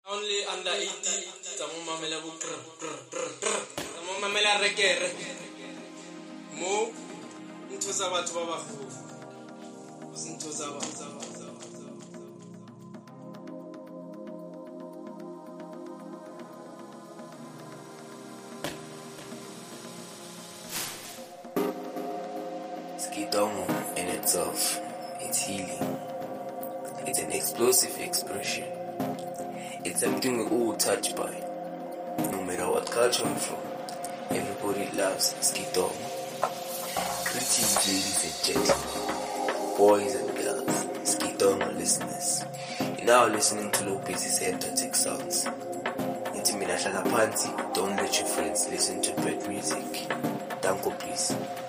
Only under 80, Tamamamela will Tamamamela Regere. Mo into Zabatova. Into Zava. Skidongo in itself, it's healing. It's an explosive expression. It's something we're all touched by. No matter what culture we're from, everybody loves Skidongo. Greetings, ladies and gentlemen, boys and girls, Skidongo listeners. You're now listening to Low Busy Center Tech Sounds. Intimina Shalapanti, don't let your friends listen to bad music. Danko, please.